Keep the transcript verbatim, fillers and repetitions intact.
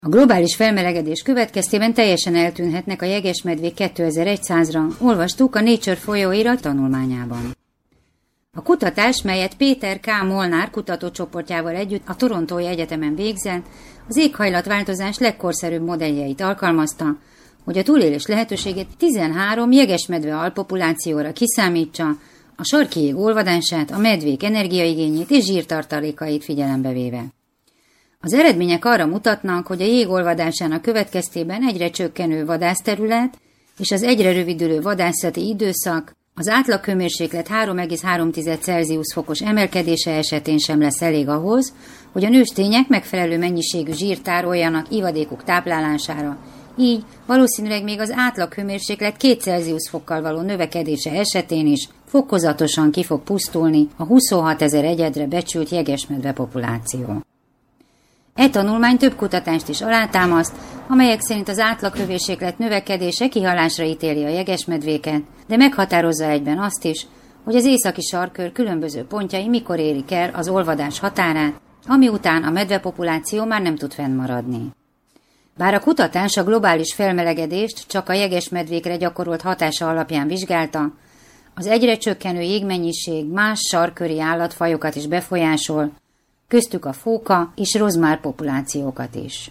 A globális felmelegedés következtében teljesen eltűnhetnek a jegesmedvék kétezer-százra, olvastuk a Nature folyóirat tanulmányában. A kutatás, melyet Péter K. Molnár kutatócsoportjával együtt a Torontói Egyetemen végzett, az éghajlatváltozás legkorszerűbb modelljeit alkalmazta, hogy a túlélés lehetőségét tizenhárom jegesmedve alpopulációra kiszámítsa, a sarki jég olvadását, a medvék energiaigényét és zsírtartalékait figyelembe véve. Az eredmények arra mutatnak, hogy a jég olvadásának következtében egyre csökkenő vadászterület és az egyre rövidülő vadászati időszak az átlaghőmérséklet három egész három Celsius fokos emelkedése esetén sem lesz elég ahhoz, hogy a nőstények megfelelő mennyiségű zsírt tároljanak ivadékuk táplálására. Így valószínűleg még az átlaghőmérséklet két Celsius fokkal való növekedése esetén is fokozatosan ki fog pusztulni a huszonhat ezer egyedre becsült jegesmedve populáció. E tanulmány több kutatást is alátámaszt, amelyek szerint az átlaghőmérséklet növekedése kihalásra ítéli a jegesmedvéket, de meghatározza egyben azt is, hogy az északi sarkkör különböző pontjai mikor érik el az olvadás határát, ami után a medvepopuláció már nem tud fennmaradni. Bár a kutatás a globális felmelegedést csak a jegesmedvékre gyakorolt hatása alapján vizsgálta, az egyre csökkenő jégmennyiség más sarkköri állatfajokat is befolyásol, köztük a fóka és rozmár populációkat is.